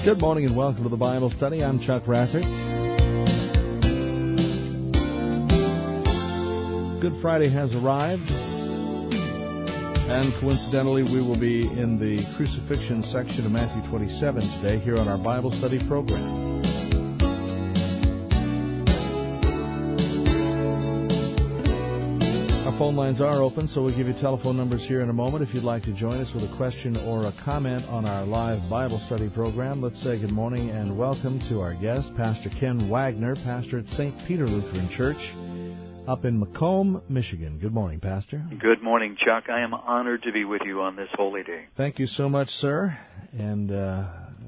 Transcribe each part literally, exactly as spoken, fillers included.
Good morning and welcome to the Bible Study. I'm Chuck Rathert. Good Friday has arrived, and coincidentally we will be in the crucifixion section of Matthew twenty-seven today here on our Bible Study program. Our phone lines are open, so we'll give you telephone numbers here in a moment if you'd like to join us with a question or a comment on our live Bible study program. Let's say good morning and welcome to our guest, Pastor Ken Wagner, pastor at Saint Peter Lutheran Church up in Macomb, Michigan. Good morning, Pastor. Good morning, Chuck. I am honored to be with you on this holy day. Thank you so much, sir. And uh,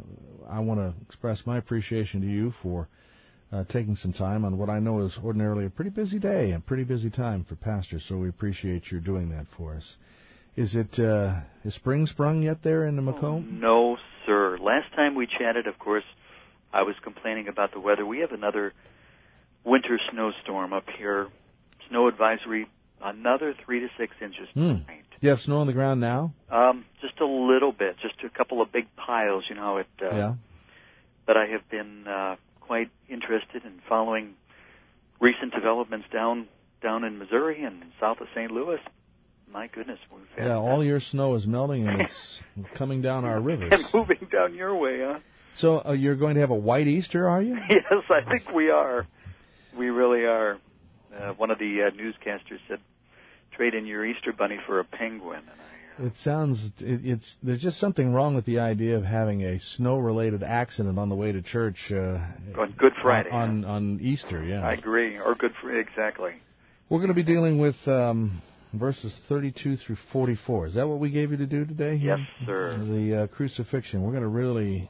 I want to express my appreciation to you for Uh, taking some time on what I know is ordinarily a pretty busy day, a pretty busy time for pastors, so we appreciate your doing that for us. Is it, uh, is spring sprung yet there in the Macomb? Oh, no, sir. Last time we chatted, of course, I was complaining about the weather. We have another winter snowstorm up here. Snow advisory, another three to six inches Mm. tonight. Do you have snow on the ground now? Um, just a little bit, just a couple of big piles, you know. It, uh, yeah. But I have been Uh, quite interested in following recent developments down down in Missouri and south of Saint Louis. My goodness, we've had Yeah, all your snow is melting and it's coming down our rivers. and moving down your way, huh? So uh, you're going to have a white Easter, are you? Yes, I think we are. We really are. Uh, one of the uh, newscasters said, "Trade in your Easter bunny for a penguin." And I, uh, It sounds, it, it's there's just something wrong with the idea of having a snow-related accident on the way to church. Uh, on Good Friday. On, on, on Easter, yeah. I agree. Or Good Friday, exactly. We're going to be dealing with um, verses thirty-two through forty-four. Is that what we gave you to do today? Yes, sir. The uh, crucifixion. We're going to really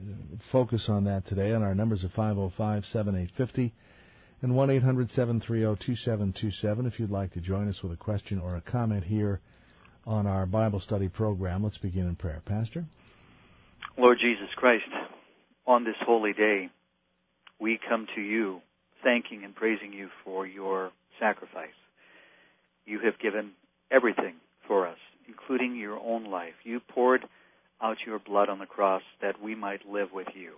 focus on that today. And our numbers are five oh five, seven eight five oh and one eight hundred, seven three zero, two seven two seven if you'd like to join us with a question or a comment here on our Bible study program. Let's begin in prayer. Pastor? Lord Jesus Christ, on this holy day, we come to you thanking and praising you for your sacrifice. You have given everything for us, including your own life. You poured out your blood on the cross that we might live with you.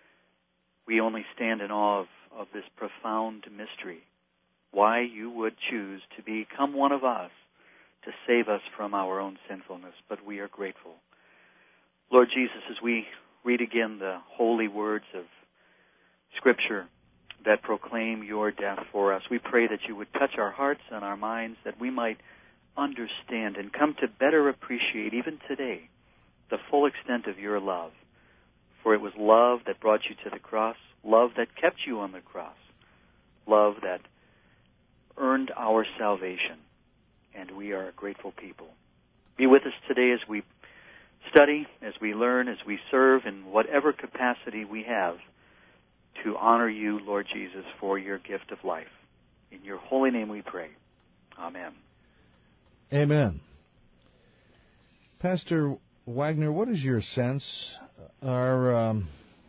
We only stand in awe of, of this profound mystery, why you would choose to become one of us to save us from our own sinfulness, but we are grateful. Lord Jesus, as we read again the holy words of Scripture that proclaim your death for us, we pray that you would touch our hearts and our minds, that we might understand and come to better appreciate, even today, the full extent of your love. For it was love that brought you to the cross, love that kept you on the cross, love that earned our salvation. And we are a grateful people. Be with us today as we study, as we learn, as we serve in whatever capacity we have to honor you, Lord Jesus, for your gift of life. In your holy name we pray. Amen. Amen. Pastor Wagner, what is your sense? Are, um,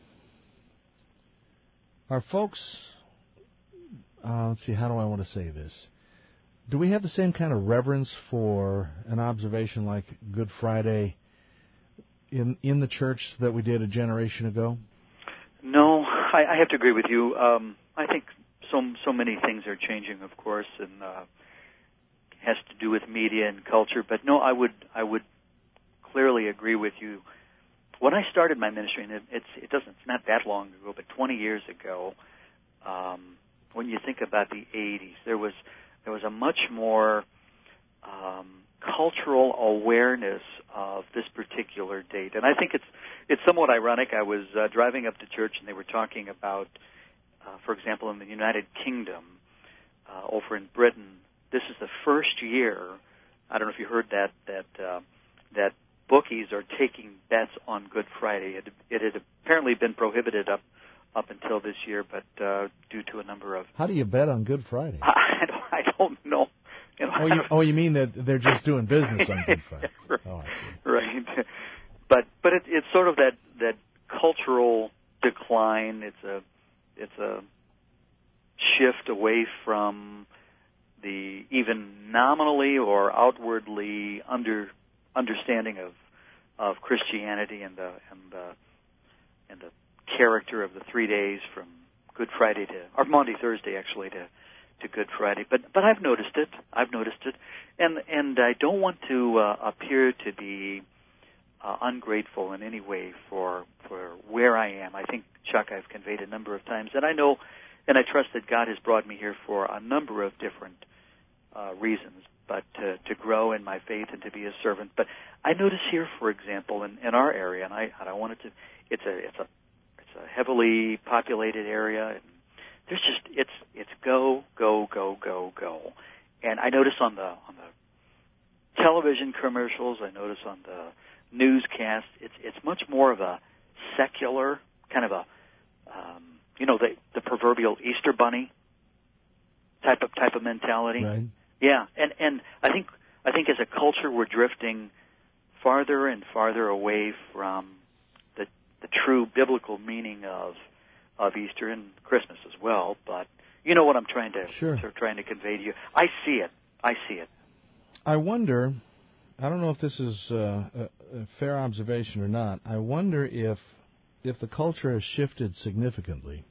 are folks, uh, let's see, how do I want to say this? Do we have the same kind of reverence for an observation like Good Friday in in the church that we did a generation ago? No, I, I have to agree with you. Um, I think so so many things are changing, of course, and uh, has to do with media and culture. But no, I would I would clearly agree with you. When I started my ministry, and it, it's it doesn't it's not that long ago, but twenty years ago, um, when you think about the eighties, there was There was a much more um, cultural awareness of this particular date, and I think it's it's somewhat ironic. I was uh, driving up to church, and they were talking about, uh, for example, in the United Kingdom, uh, over in Britain, this is the first year. I don't know if you heard that that uh, that bookies are taking bets on Good Friday. It, it had apparently been prohibited up. up until this year, but uh, due to a number of... How do you bet on Good Friday? I don't, I don't know. You know oh, you, oh, you mean that they're just doing business on Good Friday? Right. Oh, I see. Right. But but it, it's sort of that, that cultural decline. It's a it's a shift away from the even nominally or outwardly under understanding of of Christianity and the and the and the character of the three days from Good Friday to, or Maundy Thursday actually to, to Good Friday. But but I've noticed it. I've noticed it, and and I don't want to uh, appear to be uh, ungrateful in any way for for where I am. I think, Chuck, I've conveyed a number of times, and I know, and I trust that God has brought me here for a number of different uh, reasons, but to, to grow in my faith and to be a servant. But I notice here, for example, in, in our area, and I, and I wanted to, it's a it's a it's a heavily populated area. And there's just it's it's go go go go go, and I notice on the on the television commercials, I notice on the newscast, it's it's much more of a secular kind of a um, you know the the proverbial Easter bunny type of type of mentality. Right. Yeah, and and I think I think as a culture we're drifting farther and farther away from the the true biblical meaning of of Easter and Christmas as well. But you know what I'm trying to sure. sort of trying to convey to you. I see it. I see it. I wonder. I don't know if this is uh, a, a fair observation or not. I wonder if if the culture has shifted significantly,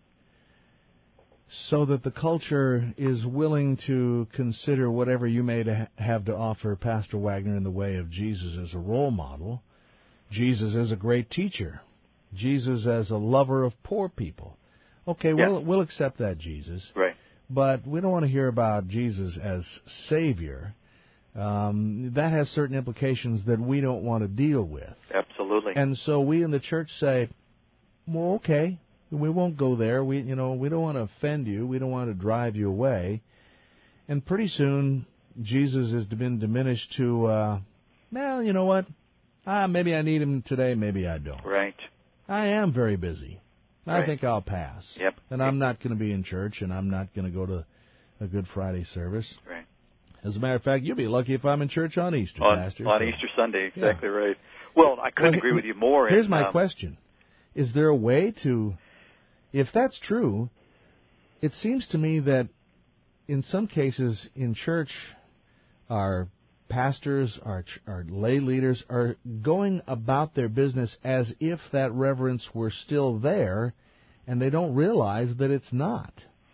so that the culture is willing to consider whatever you may to ha- have to offer Pastor Wagner in the way of Jesus as a role model, Jesus as a great teacher, Jesus as a lover of poor people. Okay, yeah. we'll we'll accept that Jesus, right? But we don't want to hear about Jesus as Savior. Um, that has certain implications that we don't want to deal with. Absolutely. And so we in the church say, well, okay. We won't go there. We, you know, we don't want to offend you. We don't want to drive you away. And pretty soon, Jesus has been diminished to, uh, well, you know what? Ah, maybe I need him today. Maybe I don't. Right. I am very busy. I right. think I'll pass. Yep. And I'm not going to be in church, and I'm not going to go to a Good Friday service. Right. As a matter of fact, you'll be lucky if I'm in church on Easter, on, Pastor. On so. Easter Sunday, exactly yeah. right. Well, I couldn't well, agree with you more. Here's and, my um, question. Is there a way to... If that's true, it seems to me that in some cases in church, our pastors, our, our lay leaders are going about their business as if that reverence were still there, and they don't realize that it's not.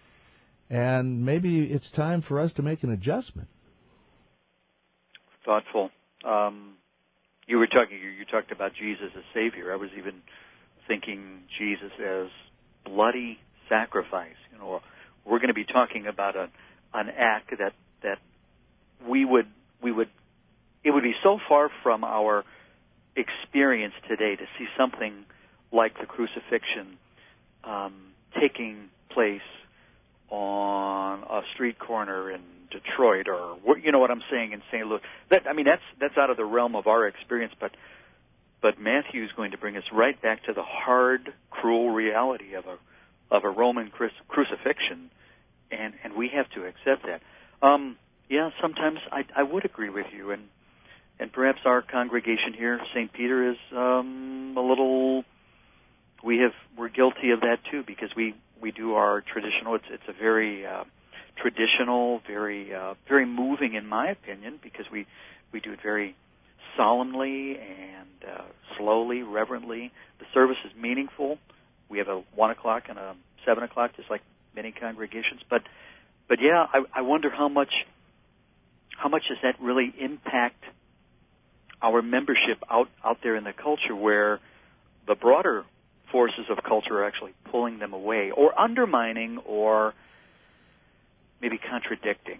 And maybe it's time for us to make an adjustment. Thoughtful. Um, you were talking. You, you talked about Jesus as Savior. I was even thinking Jesus as bloody sacrifice. You know, we're going to be talking about a, an act that that we would we would it would be so far from our experience today to see something like the crucifixion um, taking place on a street corner in Detroit, or you know what I'm saying, in Saint Louis. That I mean, that's that's out of the realm of our experience, but. But Matthew is going to bring us right back to the hard, cruel reality of a of a Roman cru- crucifixion, and, and we have to accept that. Um, yeah, sometimes I, I would agree with you, and and perhaps our congregation here, Saint Peter, is um, a little. We have we're guilty of that too, because we, we do our traditional. It's it's a very uh, traditional, very uh, very moving, in my opinion, because we we do it very solemnly and uh, slowly, reverently. The service is meaningful. We have a one o'clock and a seven o'clock, just like many congregations. But, but yeah, I, I wonder how much, how much does that really impact our membership out out there in the culture, where the broader forces of culture are actually pulling them away, or undermining, or maybe contradicting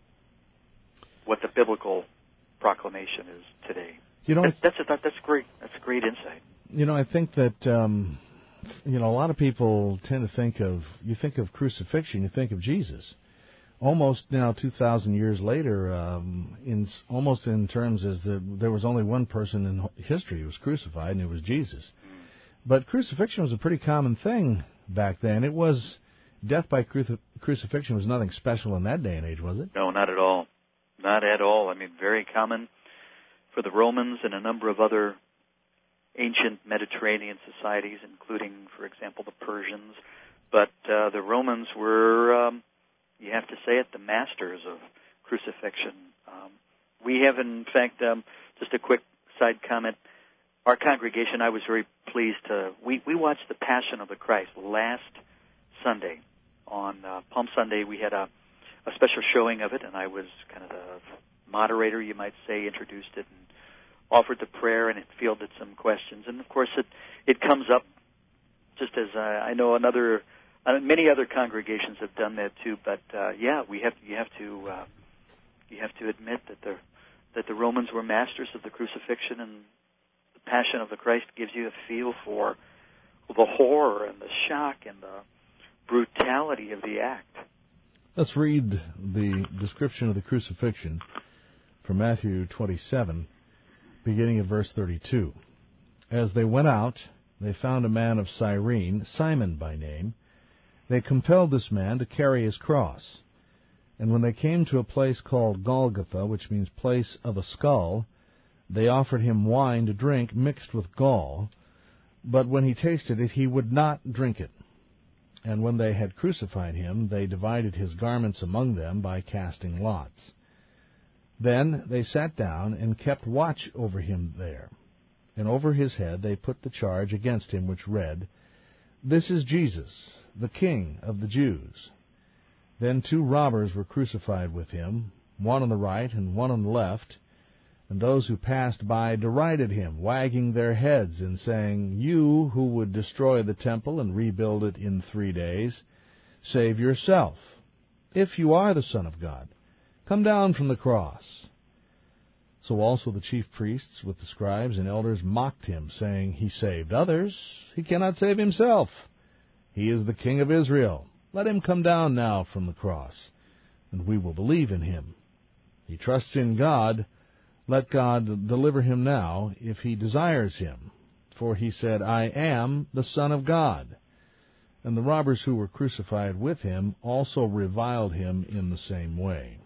what the biblical proclamation is today. You know, that's that's, a, that's great. That's a great insight. You know, I think that um, you know a lot of people tend to think of you think of crucifixion, you think of Jesus. Almost now, two thousand years later, um, in almost in terms as the there was only one person in history who was crucified, and it was Jesus. Mm. But crucifixion was a pretty common thing back then. It was death by cru- crucifixion was nothing special in that day and age, was it? No, not at all. Not at all. I mean, very common for the Romans and a number of other ancient Mediterranean societies, including, for example, the Persians. But uh, the Romans were, um, you have to say it, the masters of crucifixion. Um, we have, in fact, um, just a quick side comment. Our congregation, I was very pleased to, we, we watched The Passion of the Christ last Sunday. On uh, Palm Sunday, we had a, a special showing of it, and I was kind of the moderator, you might say, introduced it and offered the prayer, and it fielded some questions. And, of course, it, it comes up just as uh, I know another, uh, many other congregations have done that too. But, uh, yeah, we have, you have to uh, you have to admit that the, that the Romans were masters of the crucifixion, and the Passion of the Christ gives you a feel for the horror and the shock and the brutality of the act. Let's read the description of the crucifixion from Matthew twenty-seven, beginning at verse thirty-two. As they went out, they found a man of Cyrene, Simon by name. They compelled this man to carry his cross. And when they came to a place called Golgotha, which means place of a skull, they offered him wine to drink mixed with gall. But when he tasted it, he would not drink it. And when they had crucified him, they divided his garments among them by casting lots. Then they sat down and kept watch over him there. And over his head they put the charge against him, which read, "This is Jesus, the King of the Jews." Then two robbers were crucified with him, one on the right and one on the left. And those who passed by derided him, wagging their heads and saying, "You who would destroy the temple and rebuild it in three days, save yourself. If you are the Son of God, come down from the cross." So also the chief priests with the scribes and elders mocked him, saying, "He saved others. He cannot save himself. He is the King of Israel. Let him come down now from the cross, and we will believe in him. He trusts in God. Let God deliver him now, if he desires him. For he said, 'I am the Son of God.'" And the robbers who were crucified with him also reviled him in the same way.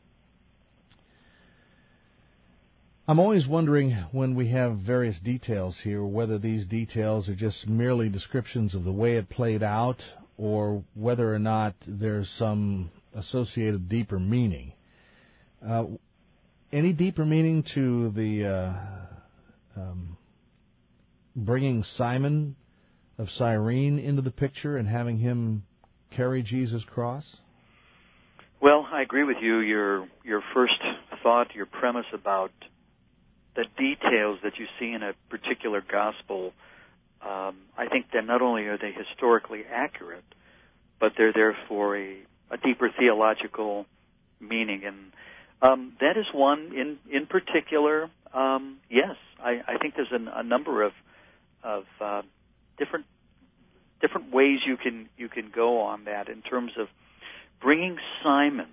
I'm always wondering when we have various details here, whether these details are just merely descriptions of the way it played out, or whether or not there's some associated deeper meaning. Uh, Any deeper meaning to the uh, um, bringing Simon of Cyrene into the picture and having him carry Jesus' cross? Well, I agree with you. Your your first thought, your premise about the details that you see in a particular gospel, um, I think that not only are they historically accurate, but they're there for a, a deeper theological meaning. And Um, that is one in in particular. Um, yes, I, I think there's an, a number of of uh, different different ways you can you can go on that in terms of bringing Simon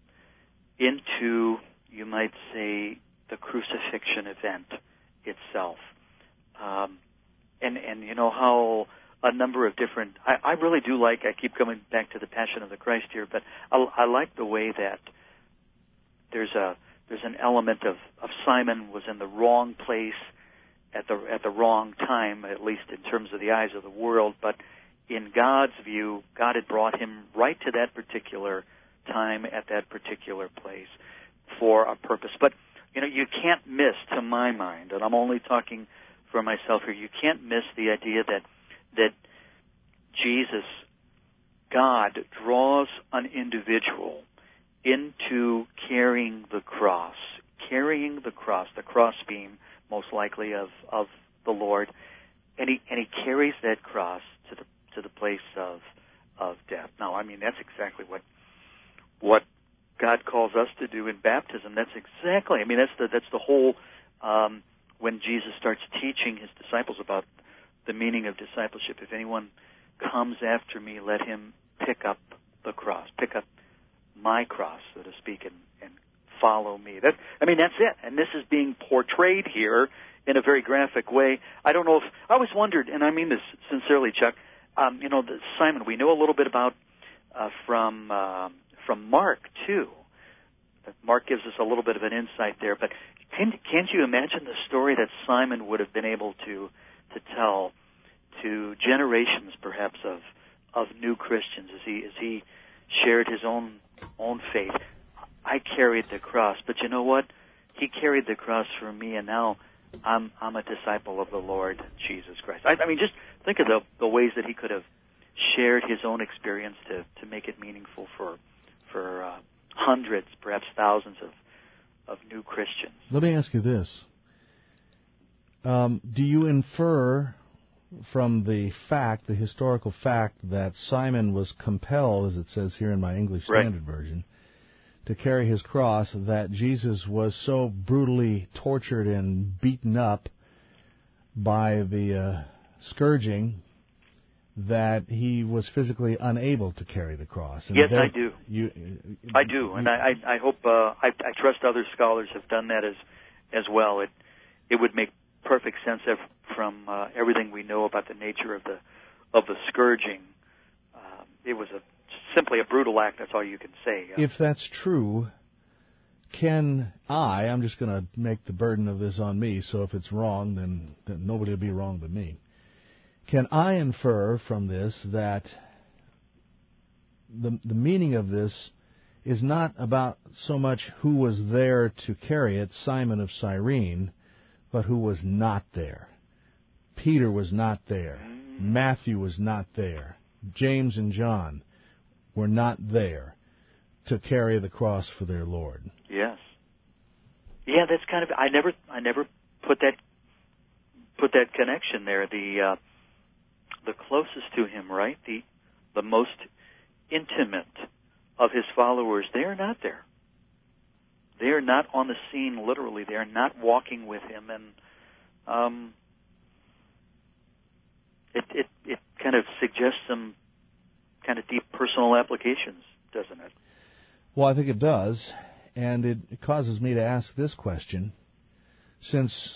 into, you might say, the crucifixion event itself, um, and and you know how a number of different. I, I really do like. I keep coming back to the Passion of the Christ here, but I, I like the way that There's a there's an element of, of Simon was in the wrong place at the at the wrong time, at least in terms of the eyes of the world. But in God's view, God had brought him right to that particular time at that particular place for a purpose. But you know, you can't miss, to my mind, and I'm only talking for myself here. You can't miss the idea that that Jesus, God, draws an individual into carrying the cross, carrying the cross, the cross beam, most likely of, of the Lord, and he and he carries that cross to the to the place of of death. Now, I mean, that's exactly what what God calls us to do in baptism. That's exactly. I mean, that's the that's the whole. Um, when Jesus starts teaching his disciples about the meaning of discipleship, if anyone comes after me, let him pick up the cross, pick up my cross, so to speak, and, and follow me. That, I mean, that's it. And this is being portrayed here in a very graphic way. I don't know if, I always wondered, and I mean this sincerely, Chuck, um, you know, the, Simon, we know a little bit about uh, from uh, from Mark, too. Mark gives us a little bit of an insight there, but can, can't you imagine the story that Simon would have been able to to tell to generations, perhaps, of of new Christians as he as he shared his own own faith? I carried the cross, but you know what? He carried the cross for me, and now I'm I'm a disciple of the Lord Jesus Christ. I, I mean, just think of the the ways that he could have shared his own experience to, to make it meaningful for for uh, hundreds, perhaps thousands of of new Christians. Let me ask you this: um, do you infer from the fact, the historical fact, that Simon was compelled, as it says here in my English Standard Right. Version, to carry his cross, that Jesus was so brutally tortured and beaten up by the uh, scourging that he was physically unable to carry the cross? And yes, there, I do. You, I do, and you, I, I hope uh, I, I trust other scholars have done that as as well. It it would make perfect sense if, from uh, everything we know about the nature of the of the scourging. Um, it was a simply a brutal act. That's all you can say. Uh, if that's true, can I? I'm just going to make the burden of this on me. So if it's wrong, then, then nobody will be wrong but me. Can I infer from this that the the meaning of this is not about so much who was there to carry it, Simon of Cyrene, but who was not there? Peter was not there. Matthew was not there. James and John were not there to carry the cross for their Lord. Yes. Yeah, that's kind of. I never, I never put that put that connection there. The uh, the closest to him, right? The the most intimate of his followers. They are not there. They are not on the scene. Literally, they are not walking with him, and um, it it it kind of suggests some kind of deep personal applications, doesn't it? Well, I think it does, and it causes me to ask this question. Since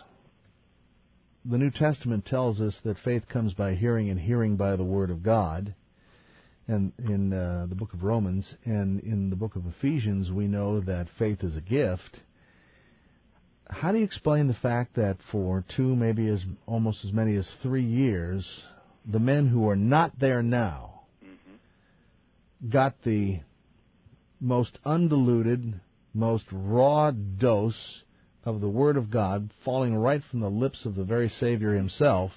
the New Testament tells us that faith comes by hearing and hearing by the Word of God, and in uh, the book of Romans and in the book of Ephesians we know that faith is a gift, how do you explain the fact that for two, maybe as almost as many as three years, the men who are not there now mm-hmm. got the most undiluted, most raw dose of the Word of God falling right from the lips of the very Savior himself,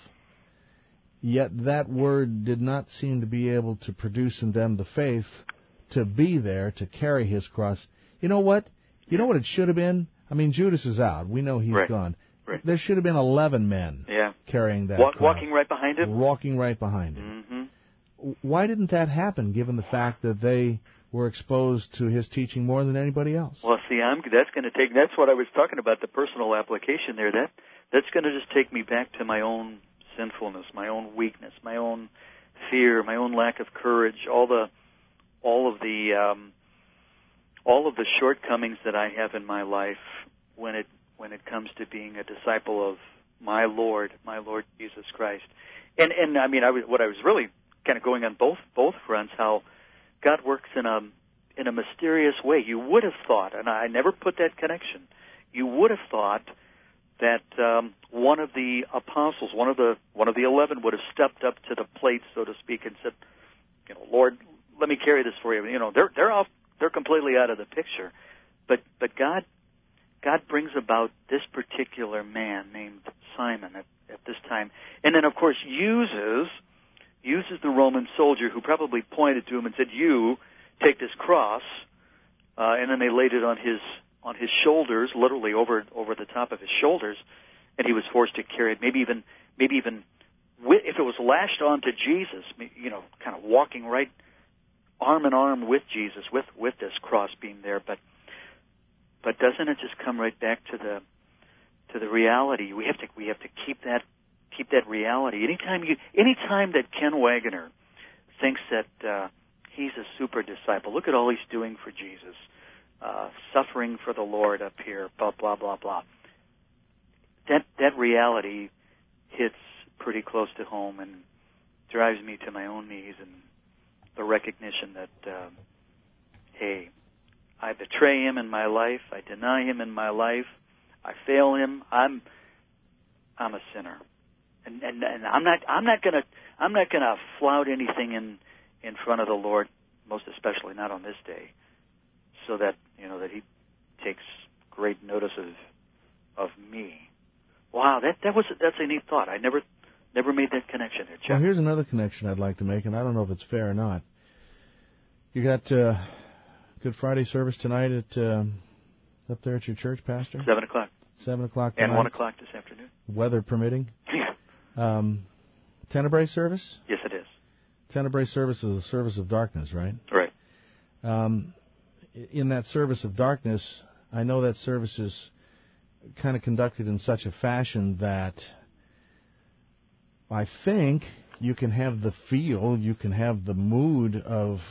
yet that Word did not seem to be able to produce in them the faith to be there, to carry his cross? You know what? You know what it should have been? I mean, Judas is out. We know he's right. gone. Right. There should have been eleven men yeah. carrying that Walk, cross. Walking right behind him? Walking right behind him. Mm-hmm. Why didn't that happen, given the fact that they were exposed to his teaching more than anybody else? Well, see, I'm, that's going to take, that's what I was talking about, the personal application there. That That's going to just take me back to my own sinfulness, my own weakness, my own fear, my own lack of courage, all the, all of the, um, all of the shortcomings that I have in my life when it when it comes to being a disciple of my Lord, my Lord Jesus Christ. And and I mean, I was, what I was really kind of going on both both fronts, how God works in a in a mysterious way. You would have thought, and I never put that connection, you would have thought that um, one of the apostles, one of the one of the eleven, would have stepped up to the plate, so to speak, and said, you know, Lord, let me carry this for you. You know, they're they're off, they're completely out of the picture. But but God God brings about this particular man named Simon at, at this time, and then of course uses uses the Roman soldier who probably pointed to him and said, "You take this cross," uh, and then they laid it on his on his shoulders, literally over over the top of his shoulders, and he was forced to carry it. Maybe even maybe even with, if it was lashed onto Jesus, you know, kind of walking right arm in arm with Jesus, with with this cross being there. But but doesn't it just come right back to the to the reality? We have to we have to keep that keep that reality. Anytime you anytime that Ken Wagoner thinks that uh, he's a super disciple, look at all he's doing for Jesus. Uh, suffering for the Lord up here, blah, blah, blah, blah. That that reality hits pretty close to home and drives me to my own knees, and the recognition that, uh, hey, I betray him in my life, I deny him in my life, I fail him, I'm I'm a sinner. And and, and I'm not I'm not gonna I'm not gonna flout anything in, in front of the Lord, most especially not on this day, so that, you know, that he takes great notice of of me. Wow, wow, that that was that's a neat thought. I never never made that connection there, Chuck. Well, here's another connection I'd like to make, and I don't know if it's fair or not. You got uh, Good Friday service tonight at uh, up there at your church, Pastor? Seven o'clock. Seven o'clock tonight. And one o'clock this afternoon. Weather permitting. Yeah. Um, Tenebrae service? Yes, it is. Tenebrae service is a service of darkness, right? Right. Um, in that service of darkness, I know that service is kind of conducted in such a fashion that I think you can have the feel, you can have the mood of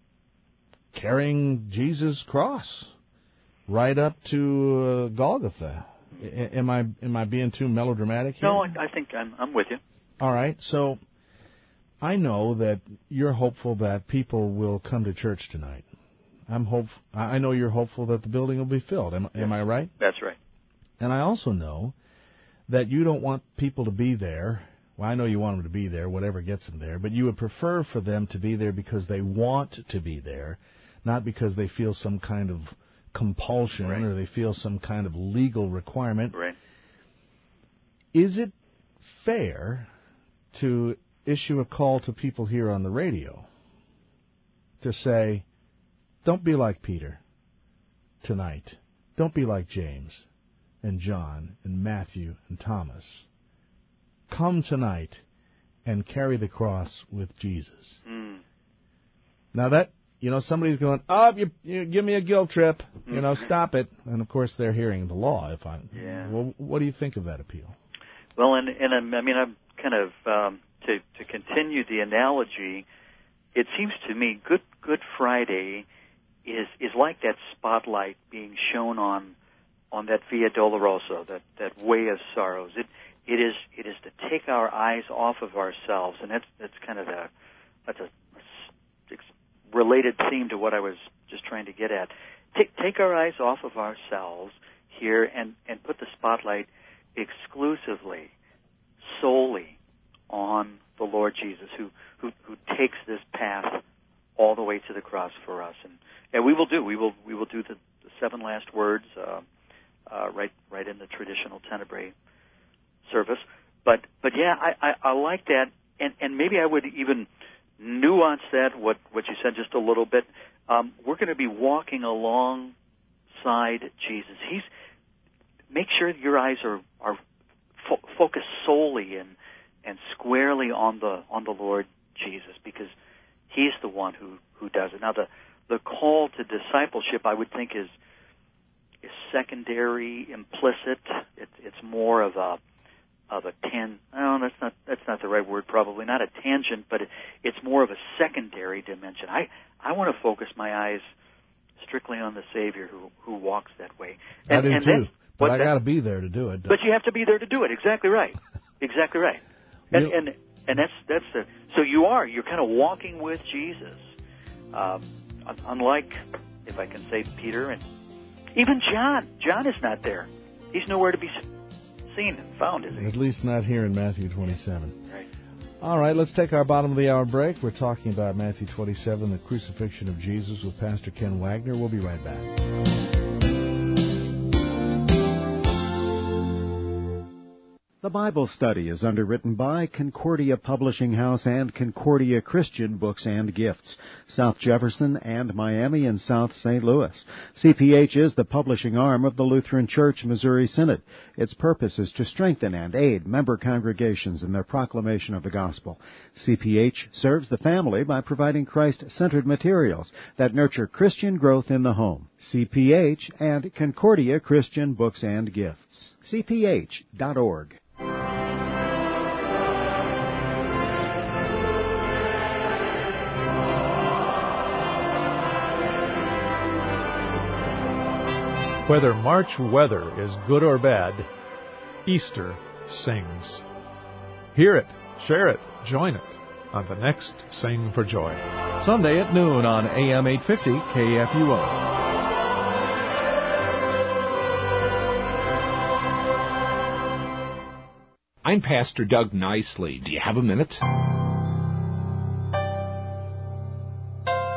carrying Jesus' cross right up to uh, Golgotha. A- am I am I being too melodramatic here? No, I, I think I'm I'm with you. All right, so I know that you're hopeful that people will come to church tonight. I'm hope I know you're hopeful that the building will be filled. Am, am I right? That's right. And I also know that you don't want people to be there. Well, I know you want them to be there, whatever gets them there, but you would prefer for them to be there because they want to be there, not because they feel some kind of compulsion right. or they feel some kind of legal requirement. Right. Is it fair to issue a call to people here on the radio to say, don't be like Peter tonight. Don't be like James and John and Matthew and Thomas. Come tonight and carry the cross with Jesus. Mm. Now that, you know, somebody's going, oh, you, you give me a guilt trip. You know, stop it. And, of course, they're hearing the law. If I, yeah. Well, what do you think of that appeal? Well, and, and I'm, I mean, I'm kind of, um, to, to continue the analogy, it seems to me Good Good Friday is is like that spotlight being shown on on that Via Dolorosa, that, that way of sorrows. It it is it is to take our eyes off of ourselves, and that's that's kind of a that's a, a related theme to what I was just trying to get at. Take take our eyes off of ourselves here and, and put the spotlight exclusively, solely on the Lord Jesus, who, who, who takes this path all the way to the cross for us, and and we will do we will we will do the, the seven last words uh, uh, right right in the traditional Tenebrae service. But but yeah, I, I, I like that, and, and maybe I would even nuance that what what you said just a little bit. Um, we're going to be walking alongside Jesus. He's make sure your eyes are are fo- focused solely and and squarely on the on the Lord Jesus, because He's the one who, who does it. Now, the the call to discipleship, I would think, is is secondary, implicit. It, it's more of a of a tan. No, that's not that's not the right word. Probably not a tangent, but it, it's more of a secondary dimension. I I want to focus my eyes strictly on the Savior who who walks that way. And, I do and too, but I that, got to be there to do it. But you have to be there to do it. Exactly right. Exactly right. And, and and that's that's the so you are you're kind of walking with Jesus, um, unlike, if I can say, Peter and even John. John is not there. He's nowhere to be seen and found, is he? At least not here in Matthew twenty-seven. Right. All right, let's take our bottom of the hour break. We're talking about Matthew twenty-seven, the crucifixion of Jesus, with Pastor Ken Wagner. We'll be right back. The Bible Study is underwritten by Concordia Publishing House and Concordia Christian Books and Gifts, South Jefferson and Miami and South Saint Louis. C P H is the publishing arm of the Lutheran Church Missouri Synod. Its purpose is to strengthen and aid member congregations in their proclamation of the gospel. C P H serves the family by providing Christ-centered materials that nurture Christian growth in the home. C P H and Concordia Christian Books and Gifts. C P H dot org. Whether March weather is good or bad, Easter sings. Hear it, share it, join it on the next Sing for Joy. Sunday at noon on A M eight fifty K F U O. I'm Pastor Doug Nicely. Do you have a minute?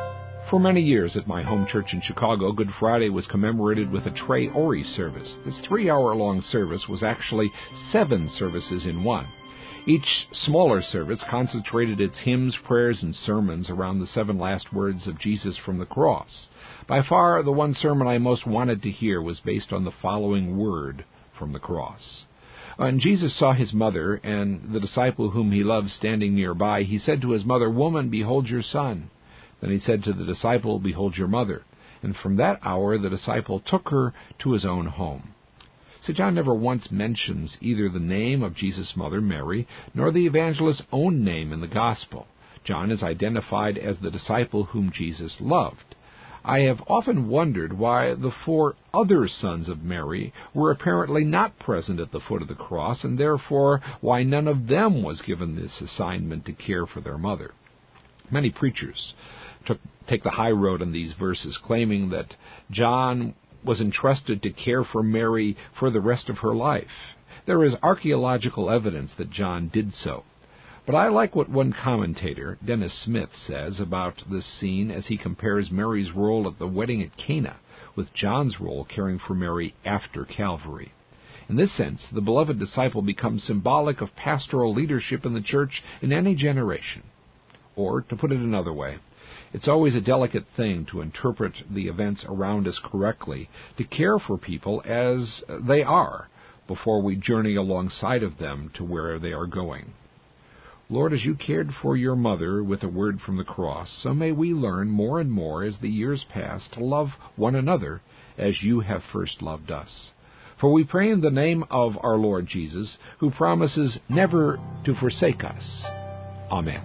For many years at my home church in Chicago, Good Friday was commemorated with a Tre Ori service. This three-hour-long service was actually seven services in one. Each smaller service concentrated its hymns, prayers, and sermons around the seven last words of Jesus from the cross. By far, the one sermon I most wanted to hear was based on the following word from the cross. When Jesus saw his mother and the disciple whom he loved standing nearby, he said to his mother, "Woman, behold your son." Then he said to the disciple, "Behold your mother." And from that hour the disciple took her to his own home. So John never once mentions either the name of Jesus' mother, Mary, nor the evangelist's own name in the Gospel. John is identified as the disciple whom Jesus loved. I have often wondered why the four other sons of Mary were apparently not present at the foot of the cross, and therefore why none of them was given this assignment to care for their mother. Many preachers took, take the high road on these verses, claiming that John was entrusted to care for Mary for the rest of her life. There is archaeological evidence that John did so. But I like what one commentator, Dennis Smith, says about this scene as he compares Mary's role at the wedding at Cana with John's role caring for Mary after Calvary. In this sense, the beloved disciple becomes symbolic of pastoral leadership in the church in any generation. Or, to put it another way, it's always a delicate thing to interpret the events around us correctly, to care for people as they are, before we journey alongside of them to where they are going. Lord, as you cared for your mother with a word from the cross, so may we learn more and more as the years pass to love one another as you have first loved us. For we pray in the name of our Lord Jesus, who promises never to forsake us. Amen.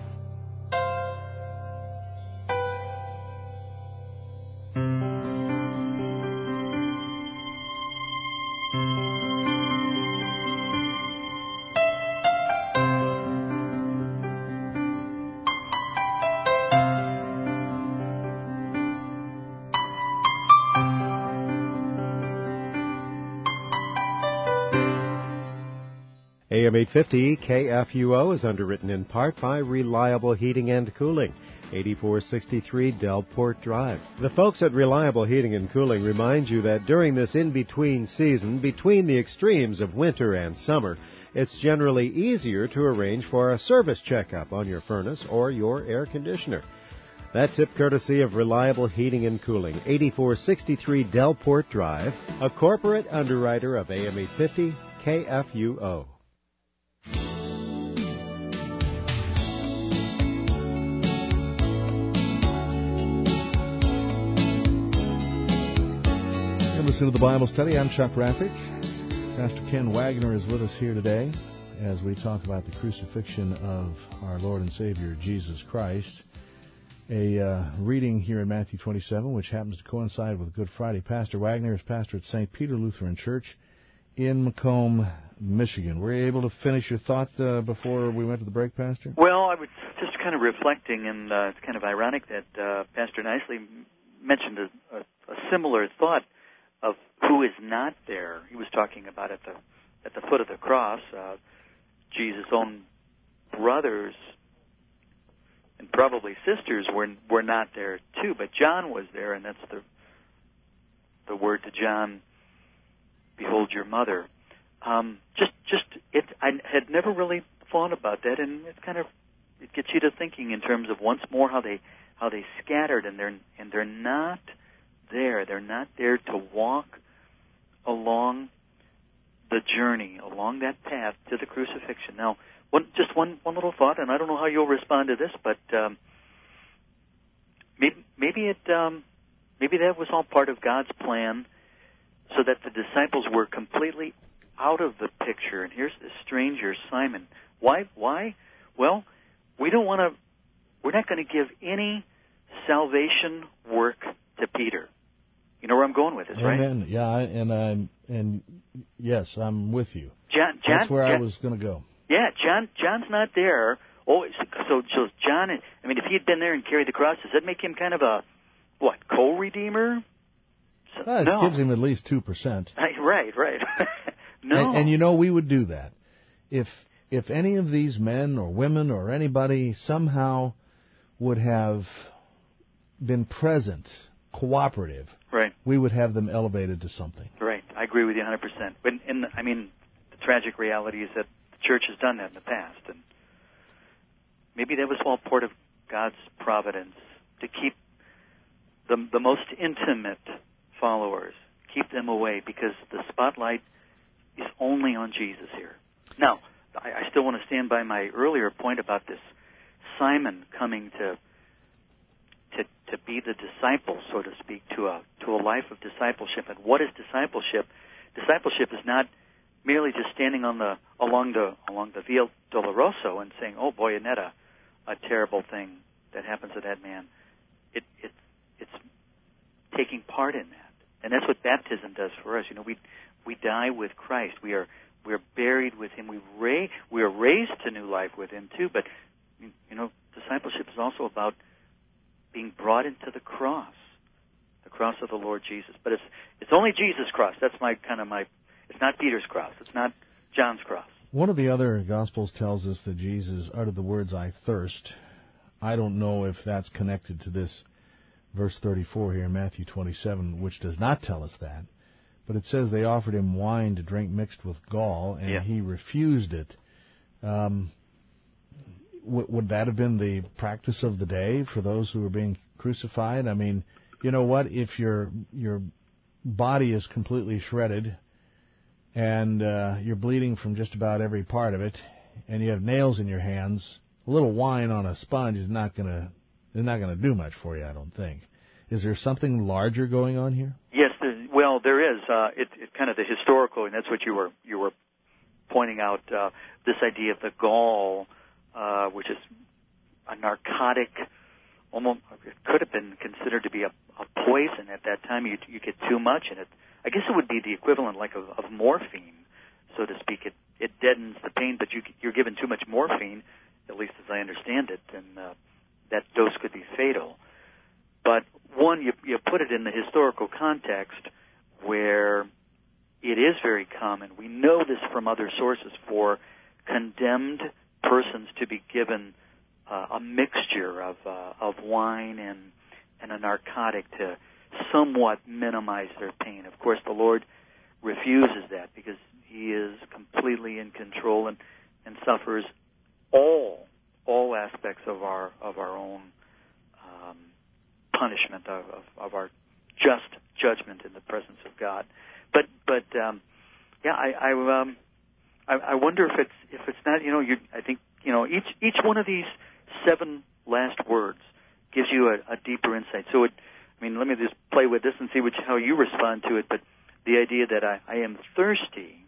A M eight fifty K F U O is underwritten in part by Reliable Heating and Cooling, eighty-four sixty-three Delport Drive. The folks at Reliable Heating and Cooling remind you that during this in-between season, between the extremes of winter and summer, it's generally easier to arrange for a service checkup on your furnace or your air conditioner. That tip courtesy of Reliable Heating and Cooling, eighty-four sixty-three Delport Drive, a corporate underwriter of A M eight fifty K F U O. Listen to the Bible Study. I'm Chuck Raffick. Pastor Ken Wagner is with us here today as we talk about the crucifixion of our Lord and Savior Jesus Christ. A uh, reading here in Matthew twenty-seven, which happens to coincide with Good Friday. Pastor Wagner is pastor at Saint Peter Lutheran Church in Macomb, Michigan. Were you able to finish your thought uh, before we went to the break, Pastor? Well, I was just kind of reflecting, and uh, it's kind of ironic that uh, Pastor Nicely mentioned a, a, a similar thought of who is not there. He was talking about at the at the foot of the cross, uh, Jesus' own brothers and probably sisters were were not there too, but John was there, and that's the the word to John, "Behold your mother." Um, just just it. I had never really thought about that, and it's kind of it gets you to thinking in terms of once more how they how they scattered, and they're and they're not there. They're not there to walk along the journey, along that path to the crucifixion. Now, one, just one, one little thought, and I don't know how you'll respond to this, but um, maybe, maybe it, um, maybe that was all part of God's plan, so that the disciples were completely out of the picture. And here's this stranger, Simon. Why? Why? Well, we don't want to. We're not going to give any salvation work to Peter. You know where I'm going with this, right? Amen. Yeah, and I'm and yes, I'm with you. John, John, That's where John, I was going to go. Yeah, John. John's not there. Oh, so so John. I mean, if he had been there and carried the cross, does that make him kind of a what co-redeemer? So, well, it no. gives him at least two percent. Right, right. no. And, and you know, we would do that if if any of these men or women or anybody somehow would have been present, cooperative, right, we would have them elevated to something. Right. I agree with you one hundred percent. But in the, I mean, the tragic reality is that the church has done that in the past, and maybe that was all part of God's providence to keep the the most intimate followers, keep them away, because the spotlight is only on Jesus here. Now, I, I still want to stand by my earlier point about this Simon coming to to to be the disciple, so to speak, to a to a life of discipleship. And what is discipleship? Discipleship is not merely just standing on the along the along the Via Doloroso and saying, "Oh boy, isn't that a, a terrible thing that happens to that man?" It it it's taking part in that, and that's what baptism does for us. You know, we we die with Christ. We are we are buried with Him. We ra- we are raised to new life with Him too. But you know, discipleship is also about being brought into the cross, the cross of the Lord Jesus. But it's it's only Jesus' cross. That's my kind of my. It's not Peter's cross. It's not John's cross. One of the other Gospels tells us that Jesus uttered the words, "I thirst." I don't know if that's connected to this verse thirty-four here in Matthew twenty-seven, which does not tell us that. But it says they offered him wine to drink mixed with gall, and yeah. he refused it. Um, w- would that have been the practice of the day for those who were being crucified? I mean, you know what? If your your body is completely shredded and uh, you're bleeding from just about every part of it, and you have nails in your hands, a little wine on a sponge is not going to is not going to do much for you, I don't think. Is there something larger going on here? Yes, there, well, there is. Uh, it, it kind of the historical, and that's what you were you were pointing out. Uh, this idea of the gall, uh, which is a narcotic, almost it could have been considered to be a, a poison at that time. You you get too much, and it. I guess it would be the equivalent, like of, of morphine, so to speak. It it deadens the pain, but you you're given too much morphine, at least as I understand it, and uh, that dose could be fatal. But one, you, you put it in the historical context where it is very common. We know this from other sources for condemned persons to be given uh, a mixture of uh, of wine and and a narcotic to somewhat minimize their pain. Of course, the Lord refuses that because He is completely in control and, and suffers all all aspects of our of our own um, punishment of, of, of our just judgment in the presence of God. But but um, yeah, I I, um, I I wonder if it's if it's not you know you I think you know each each one of these seven last words gives you a, a deeper insight. So it I mean let me just play with this and see which how you respond to it. But the idea that I, I am thirsty,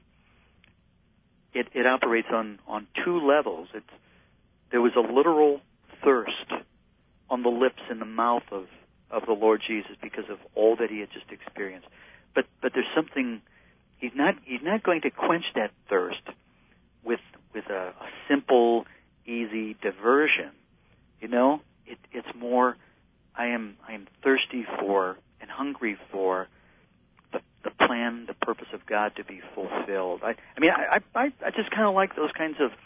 it it operates on on two levels. It's there was a literal thirst on the lips and the mouth of, of the Lord Jesus because of all that He had just experienced. But but there's something He's not He's not going to quench that thirst with with a, a simple, easy diversion. You know, it, it's more I am I am thirsty for and hungry for the the plan, the purpose of God to be fulfilled. I I mean I I I just kind of like those kinds of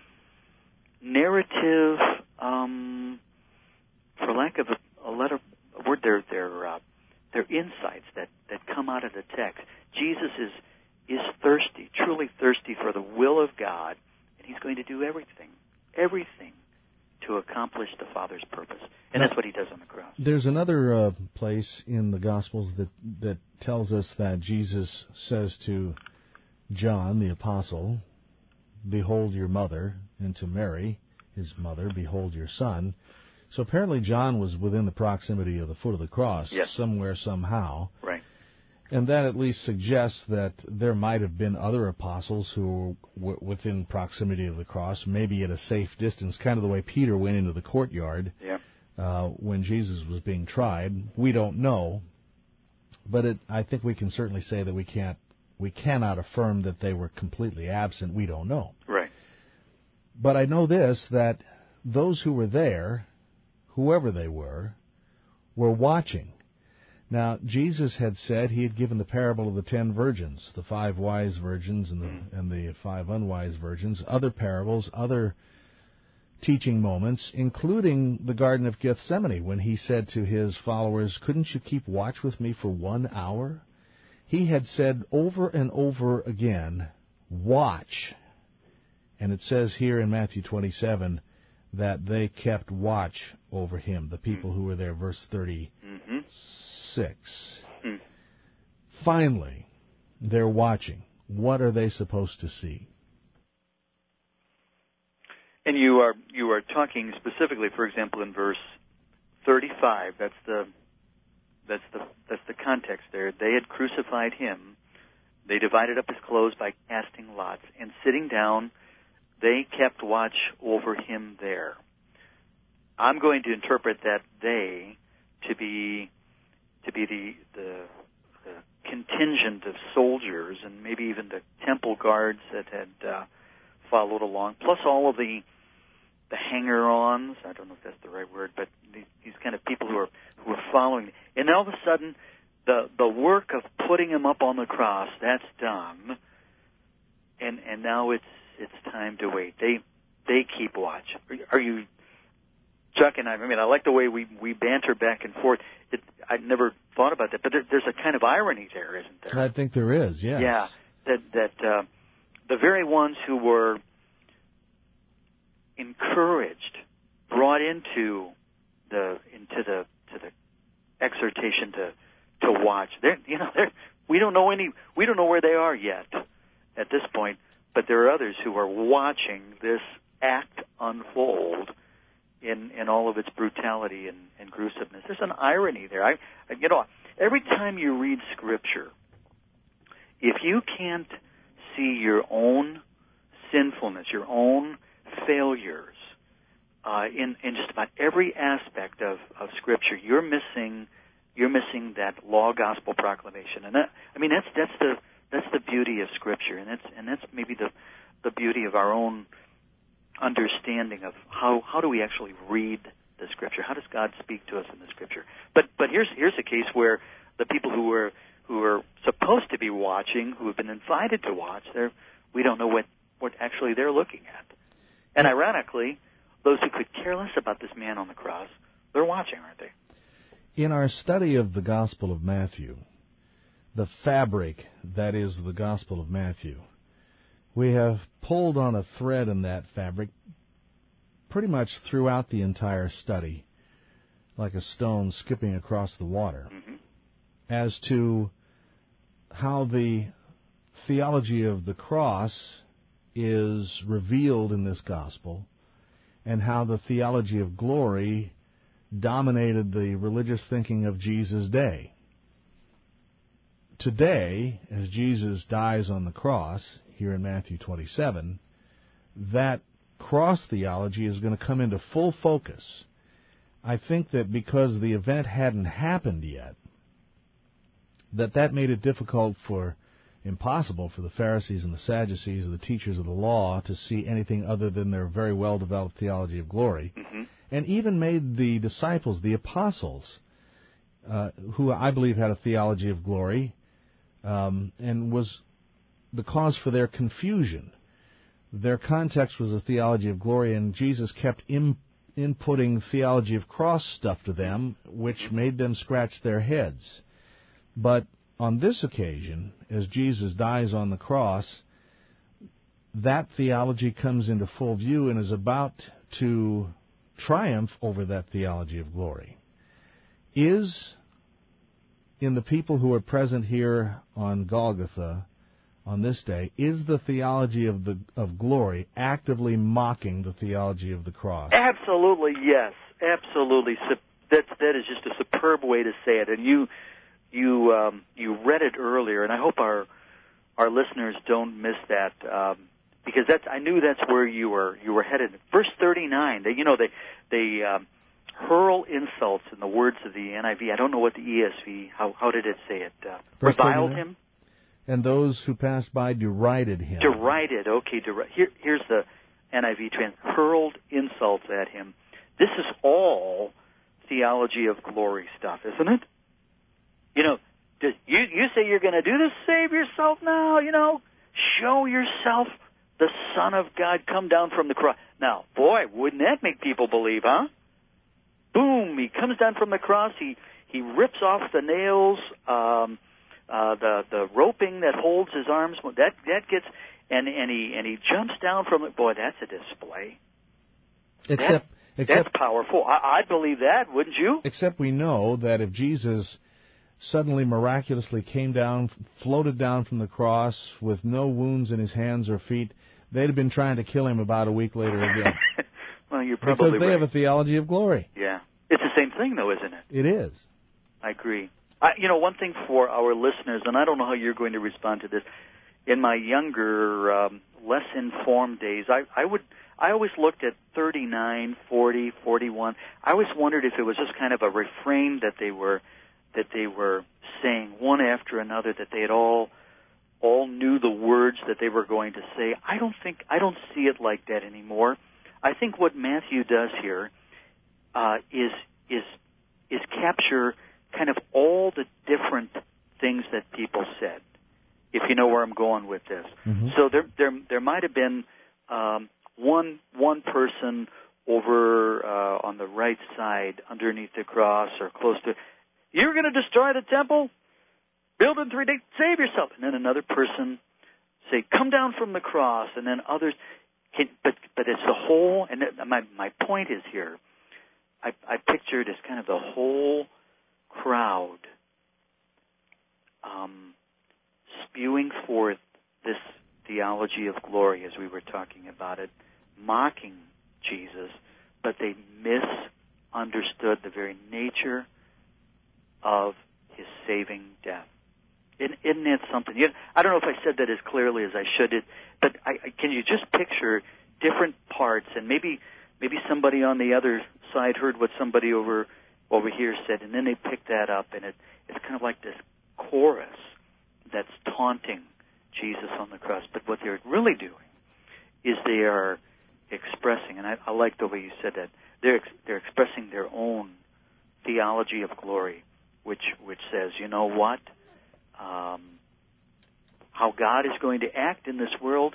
narrative, um, for lack of a, a letter, a word, they're, they're, uh, they're insights that, that come out of the text. Jesus is is thirsty, truly thirsty for the will of God, and He's going to do everything, everything to accomplish the Father's purpose. And now, that's what He does on the cross. There's another uh, place in the Gospels that, that tells us that Jesus says to John, the apostle, "Behold your mother," and to Mary, his mother, "Behold your son." So apparently John was within the proximity of the foot of the cross, yes. somewhere, somehow. Right. And that at least suggests that there might have been other apostles who were w- within proximity of the cross, maybe at a safe distance, kind of the way Peter went into the courtyard yeah. uh, when Jesus was being tried. We don't know, but it, I think we can certainly say that we can't We cannot affirm that they were completely absent. We don't know. Right. But I know this, that those who were there, whoever they were, were watching. Now, Jesus had said He had given the parable of the ten virgins, the five wise virgins and the, and the five unwise virgins, other parables, other teaching moments, including the Garden of Gethsemane, when he said to his followers, "Couldn't you keep watch with me for one hour?" He had said over and over again, "Watch." And it says here in Matthew twenty-seven that they kept watch over him, the people who were there, verse thirty-six. Mm-hmm. Mm. Finally, they're watching. What are they supposed to see? And you are you are talking specifically, for example, in verse thirty-five. That's the that's the that's the context there. They had crucified him. They divided up his clothes by casting lots, and sitting down, they kept watch over him there. I'm going to interpret that they to be to be the the, the contingent of soldiers and maybe even the temple guards that had uh, followed along, plus all of the the hanger-ons. I don't know if that's the right word, but these, these kind of people who are who are following. And all of a sudden, the the work of putting him up on the cross, that's done, and and now it's it's time to wait. They they keep watch. Are, are you, Chuck and I? I mean, I like the way we we banter back and forth. It, I never thought about that, but there, there's a kind of irony there, isn't there? I think there is. Yes. Yeah. That that uh, the very ones who were encouraged, brought into the into the to the exhortation to to watch. They're, you know, they're, we don't know any. We don't know where they are yet at this point. But there are others who are watching this act unfold in in all of its brutality and, and gruesomeness. There's an irony there. I, you know, every time you read Scripture, if you can't see your own sinfulness, your own failures uh, in in just about every aspect of, of Scripture, you're missing you're missing that law gospel proclamation. And that, I mean, that's that's the that's the beauty of Scripture, and that's and that's maybe the the beauty of our own understanding of how how do we actually read the Scripture? How does God speak to us in the Scripture? But but here's here's a case where the people who were who are supposed to be watching, who have been invited to watch, they're we don't know what what actually they're looking at. And ironically, those who could care less about this man on the cross, they're watching, aren't they? In our study of the Gospel of Matthew, the fabric that is the Gospel of Matthew, we have pulled on a thread in that fabric pretty much throughout the entire study, like a stone skipping across the water, mm-hmm. as to how the theology of the cross is revealed in this gospel, and how the theology of glory dominated the religious thinking of Jesus' day. Today, as Jesus dies on the cross, here in Matthew twenty-seven, that cross theology is going to come into full focus. I think that because the event hadn't happened yet, that that made it difficult for, impossible for the Pharisees and the Sadducees and the teachers of the law to see anything other than their very well-developed theology of glory, mm-hmm. and even made the disciples, the apostles, uh, who I believe had a theology of glory, um, and was the cause for their confusion. Their context was a theology of glory, and Jesus kept in, inputting theology of cross stuff to them, which made them scratch their heads. But on this occasion, as Jesus dies on the cross, that theology comes into full view and is about to triumph over that theology of glory. Is, in the people who are present here on Golgotha on this day, is the theology of the of glory actively mocking the theology of the cross? Absolutely, yes. Absolutely. That, that is just a superb way to say it. And you you um, you read it earlier, and I hope our our listeners don't miss that, um, because that's I knew that's where you were you were headed. Verse thirty-nine, they, you know, they they um, hurl insults in the words of the N I V. I don't know what the E S V. How how did it say it? Uh, reviled him. And those who passed by derided him. Derided, okay. Deri- Here, here's the N I V trans. Hurled insults at him. This is all theology of glory stuff, isn't it? You know, does, you you say you're going to do this, save yourself now, you know, show yourself the Son of God come down from the cross. Now, boy, wouldn't that make people believe, huh? Boom, he comes down from the cross, he, he rips off the nails, um, uh, the, the roping that holds his arms, that, that gets, and, and he, and he jumps down from it. Boy, that's a display. Except, that, except, that's powerful. I, I'd believe that, wouldn't you? Except we know that if Jesus suddenly miraculously came down, floated down from the cross with no wounds in his hands or feet, they'd have been trying to kill him about a week later again. Well, you're probably Because they right. have a theology of glory. Yeah. It's the same thing, though, isn't it? It is. I agree. I, you know, one thing for our listeners, and I don't know how you're going to respond to this, in my younger, um, less informed days, I, I would... I always looked at thirty-nine, forty, forty-one. I always wondered if it was just kind of a refrain that they were that they were saying one after another, that they had all all knew the words that they were going to say. I don't think I don't see it like that anymore. I think what Matthew does here uh, is is is capture kind of all the different things that people said. If you know where I'm going with this, Mm-hmm. so there there there might have been. Um, One one person over uh, on the right side, underneath the cross or close to, you're going to destroy the temple? Build in three days, save yourself. And then another person say, come down from the cross. And then others, can, but but it's the whole, and my my point is here, I, I pictured as kind of the whole crowd um, spewing forth this theology of glory as we were talking about it, mocking Jesus, but they misunderstood the very nature of his saving death. Isn't, isn't that something? You, I don't know if I said that as clearly as I should, it, but I, I, can you just picture different parts, and maybe maybe somebody on the other side heard what somebody over over here said, and then they picked that up, and it, it's kind of like this chorus that's taunting Jesus on the cross. But what they're really doing is they are expressing, and I, I like the way you said that, they're ex, they're expressing their own theology of glory, which which says, you know what, um, how God is going to act in this world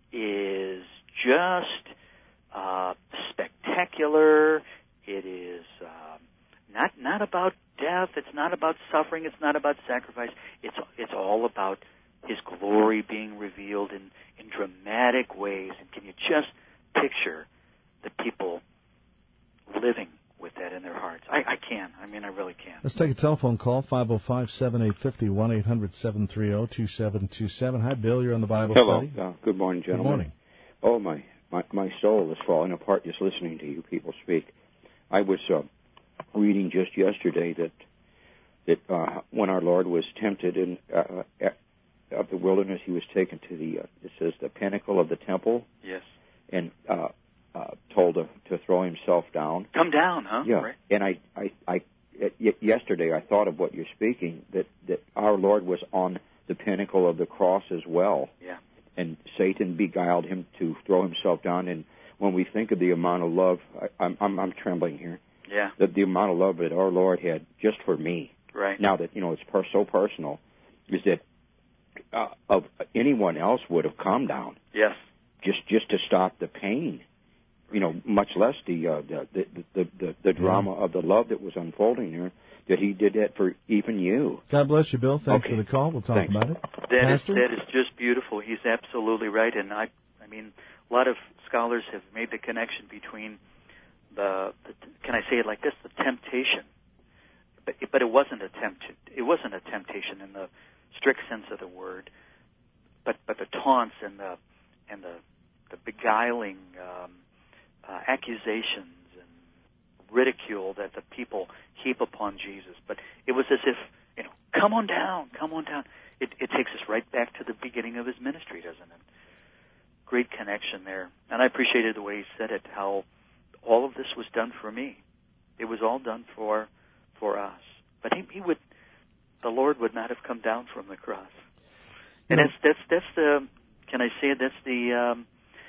is just uh, spectacular. It is um, not not about death. It's not about suffering. It's not about sacrifice. It's it's all about his glory being revealed in, in dramatic ways. And can you just picture the people living with that in their hearts? I, I can. I mean, I really can. Let's take a telephone call, five oh five, seven eight five oh, one eight hundred, seven three oh, two seven two seven. Hi, Bill. You're on the Bible Hello. Study. Uh, good morning, gentlemen. Good morning. Oh, my, my, my soul is falling apart just listening to you people speak. I was uh, reading just yesterday that that uh, when our Lord was tempted in uh, of the wilderness, he was taken to the, uh, it says, the pinnacle of the temple. Yes. And uh, uh, told to, to throw himself down. Come down, huh? Yeah. Right. And I, I, I, yesterday I thought of what you're speaking, that, that our Lord was on the pinnacle of the cross as well. Yeah. And Satan beguiled him to throw himself down. And when we think of the amount of love, I, I'm, I'm, I'm trembling here. Yeah. The, the amount of love that our Lord had just for me. Right. Now that, you know, it's per, so personal, is that uh, of anyone else would have come down. Yes. Just just to stop the pain, you know, much less the uh, the, the, the the the drama of the love that was unfolding there. That he did that for even you. God bless you, Bill. Thanks Okay. for the call. We'll talk Thanks. about it. That is, Pastor? that is just beautiful. He's absolutely right. And I, I mean, a lot of scholars have made the connection between the, the can I say it like this, the temptation. But, but it wasn't a tempt. It wasn't a temptation in the strict sense of the word. But but the taunts and the and the the beguiling um, uh, accusations and ridicule that the people heap upon Jesus. But it was as if, you know, come on down, come on down. It, it takes us right back to the beginning of his ministry, doesn't it? Great connection there. And I appreciated the way he said it, how all of this was done for me. It was all done for for us. But he, he would, the Lord would not have come down from the cross. And that's that's that's the, can I say it? That's the um,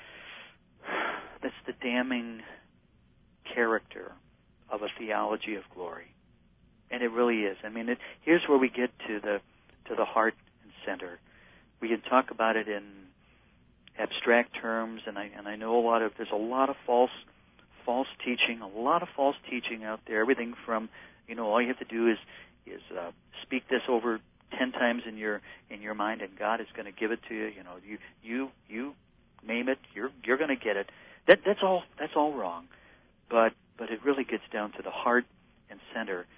that's the damning character of a theology of glory, and it really is. I mean, it, here's where we get to the to the heart and center. We can talk about it in abstract terms, and I and I know a lot of there's a lot of false false teaching, a lot of false teaching out there. Everything from, you know, all you have to do is is uh, speak this over ten times in your in your mind, and God is going to give it to you. You know, you you you name it, you're you're going to get it. That that's all that's all wrong, but but it really gets down to the heart and center.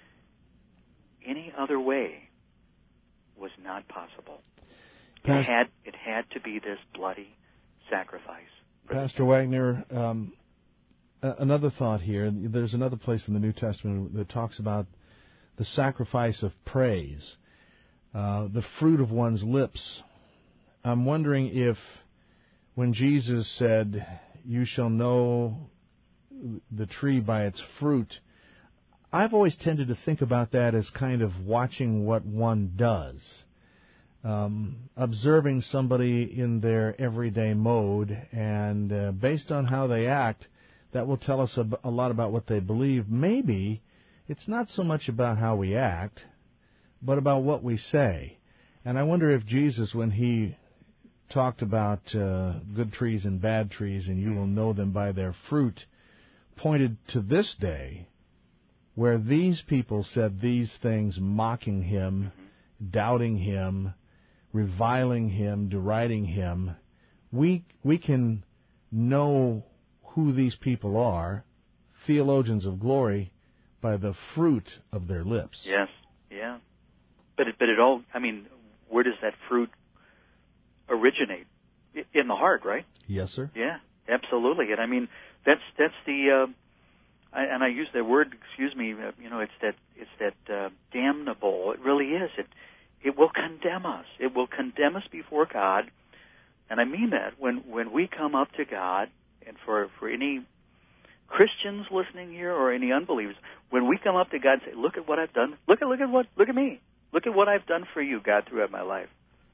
Any other way was not possible. It had it had to be this bloody sacrifice. Pastor Wagner, um, another thought here. There's another place in the New Testament that talks about the sacrifice of praise, uh, the fruit of one's lips. I'm wondering if when Jesus said, "You shall know the tree by its fruit," I've always tended to think about that as kind of watching what one does. Um, observing somebody in their everyday mode, and uh, based on how they act, that will tell us a, a lot about what they believe. Maybe it's not so much about how we act, but about what we say. And I wonder if Jesus, when he talked about uh, good trees and bad trees, and you will know them by their fruit, pointed to this day, where these people said these things, mocking him, doubting him, reviling him, deriding him. We we can know who these people are, theologians of glory, by the fruit of their lips. Yes, yeah. But it, but it all, I mean, where does that fruit originate? In the heart, right? Yes, sir. Yeah, absolutely. And I mean, that's that's the, uh, I, and I use that word, excuse me, uh, you know, it's that, it's that uh, damnable. It really is. It It will condemn us. It will condemn us before God. And I mean that. When when we come up to God, and for, for any Christians listening here or any unbelievers, when we come up to God and say, look at what I've done, look at look at what look at me. Look at what I've done for you, God, throughout my life.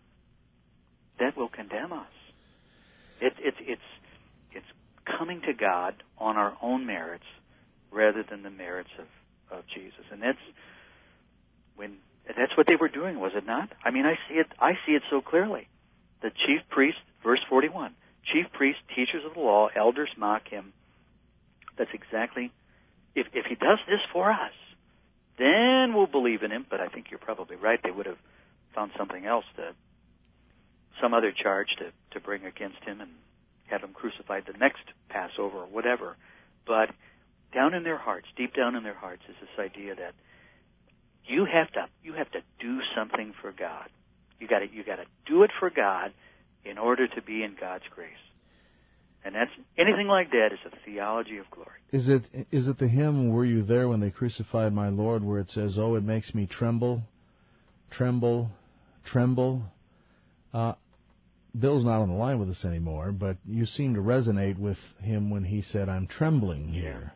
That will condemn us. It, it's it's it's coming to God on our own merits rather than the merits of, of Jesus. And that's when That's what they were doing, was it not? I mean, I see it. I see it so clearly. The chief priest, verse forty-one, chief priest, teachers of the law, elders mock him. That's exactly. If if he does this for us, then we'll believe in him. But I think you're probably right. They would have found something else, to some other charge to to bring against him and have him crucified the next Passover or whatever. But down in their hearts, deep down in their hearts, is this idea that You have to you have to do something for God. You got to you got to do it for God in order to be in God's grace. And that's anything like that is a theology of glory. Is it is it the hymn "Were You There When They Crucified My Lord," where it says, "Oh, it makes me tremble, tremble, tremble"? Uh, Bill's not on the line with us anymore, but you seem to resonate with him when he said, "I'm trembling here."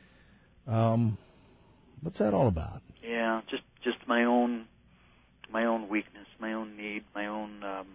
Um, what's that all about? Yeah, just just my own my own weakness, my own need, my own um,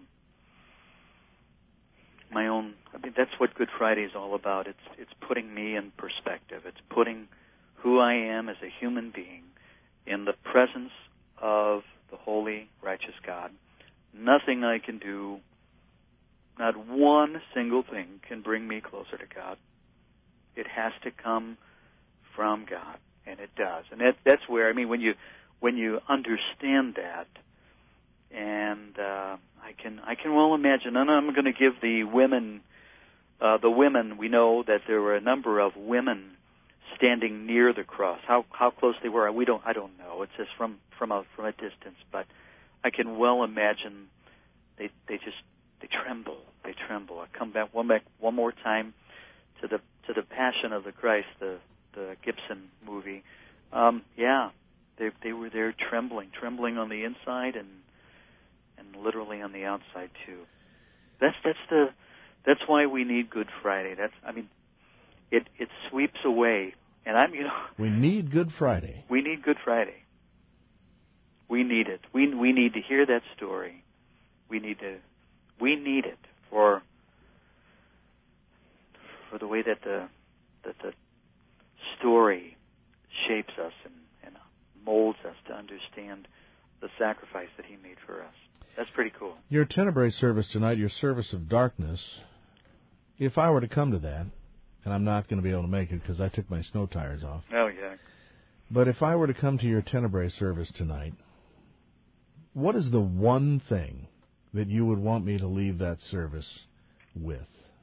my own. I mean, that's what Good Friday is all about. It's it's putting me in perspective. It's putting who I am as a human being in the presence of the holy, righteous God. Nothing I can do, not one single thing, can bring me closer to God. It has to come from God. And it does, and that, that's where I mean when you when you understand that, and uh, I can I can well imagine. And I'm going to give the women, uh, the women. We know that there were a number of women standing near the cross. How how close they were, we don't I don't know. It's just from from a from a distance, but I can well imagine they they just they tremble, they tremble. I come back one back one more time to the to the Passion of the Christ, the the Gibson movie. Um, yeah, they they were there trembling, trembling on the inside and and literally on the outside too. That's that's the that's why we need Good Friday. That's I mean, it it sweeps away. And I'm you know we need Good Friday. We need Good Friday. We need it. We we need to hear that story. We need to we need it for for the way that the that the story shapes us and, and molds us to understand the sacrifice that he made for us. That's pretty cool. Your Tenebrae service tonight, your service of darkness, if I were to come to that, and I'm not going to be able to make it because I took my snow tires off. Oh, yeah. But if I were to come to your Tenebrae service tonight, what is the one thing that you would want me to leave that service with?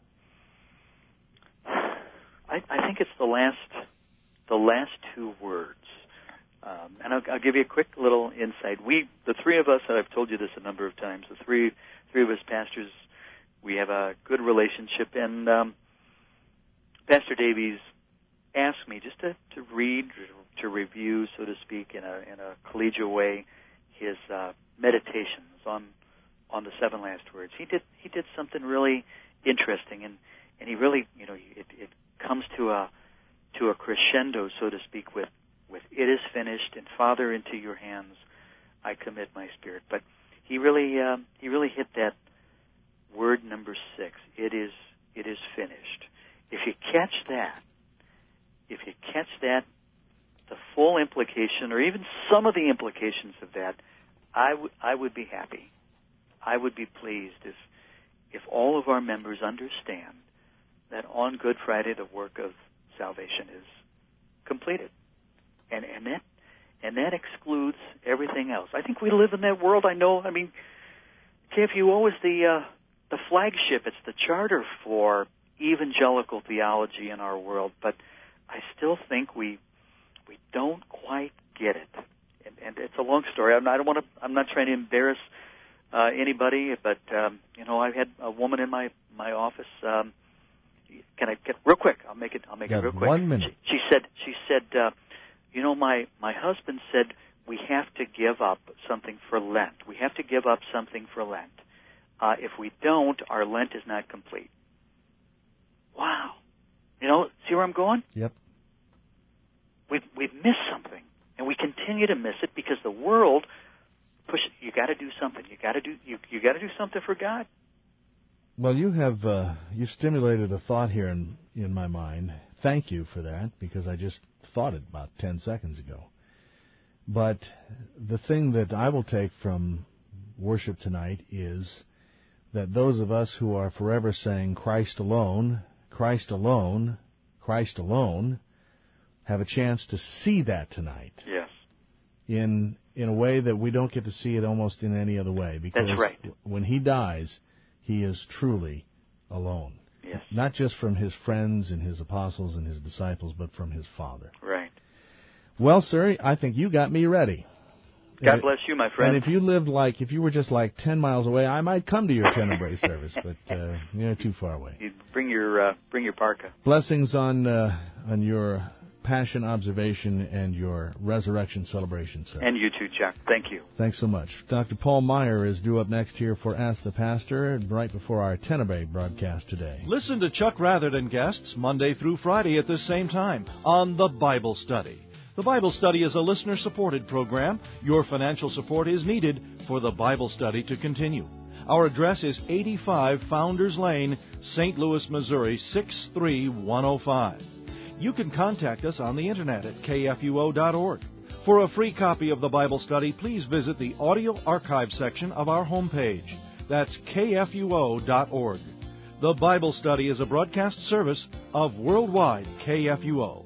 I, I think it's the last, the last two words. Um, and I'll, I'll give you a quick little insight. We, the three of us, and I've told you this a number of times, the three, three of us pastors, we have a good relationship. And um, Pastor Davies asked me just to, to read, to review, so to speak, in a in a collegial way, his uh, meditations on on the seven last words. He did he did something really interesting, and, and he really, you know, it, it comes to a to a crescendo, so to speak, with with "It is finished," and "Father, into your hands I commit my spirit." But he really uh, he really hit that word number six. It is it is finished. If you catch that, if you catch that, the full implication, or even some of the implications of that, I would I would be happy. I would be pleased if if all of our members understand that on Good Friday the work of salvation is completed, and and that and that excludes everything else. I think we live in that world. I know. I mean, K F U O is the uh, the flagship. It's the charter for evangelical theology in our world, but I still think we we don't quite get it, and, and it's a long story. I'm not, I don't want to. I'm not trying to embarrass uh, anybody, but um, you know, I had a woman in my my office. Um, can I get real quick? I'll make it. I'll make Got it real quick. One minute. She, she said. She said. Uh, you know, my my husband said we have to give up something for Lent. We have to give up something for Lent. Uh, if we don't, our Lent is not complete. Wow. You know, see where I'm going? Yep. We've, we've missed something, and we continue to miss it because the world push. You got to do something. You got to do. You you got to do something for God. Well, you have uh, you've stimulated a thought here in in my mind. Thank you for that, because I just thought it about ten seconds ago. But the thing that I will take from worship tonight is that those of us who are forever saying Christ alone, Christ alone, Christ alone, have a chance to see that tonight. Yes. In in a way that we don't get to see it almost in any other way. Because That's right. When he dies, he is truly alone. Yes. Not just from his friends and his apostles and his disciples, but from his Father. Right. Well, sir, I think you got me ready. God and bless you, my friend. And if you lived like, if you were just like ten miles away, I might come to your Tenebrae service, but uh, you're too far away. You bring your uh, bring your parka. Blessings on uh, on your Passion observation and your resurrection celebration, sir. And you too, Chuck. Thank you. Thanks so much. Doctor Paul Meyer is due up next here for Ask the Pastor, right before our Tenebrae broadcast today. Listen to Chuck Ratherton guests Monday through Friday at this same time on The Bible Study. The Bible Study is a listener-supported program. Your financial support is needed for the Bible Study to continue. Our address is eighty-five Founders Lane, Saint Louis, Missouri, six three one oh five. You can contact us on the Internet at K F U O dot org. For a free copy of the Bible Study, please visit the audio archive section of our homepage. That's K F U O dot org. The Bible Study is a broadcast service of Worldwide K F U O.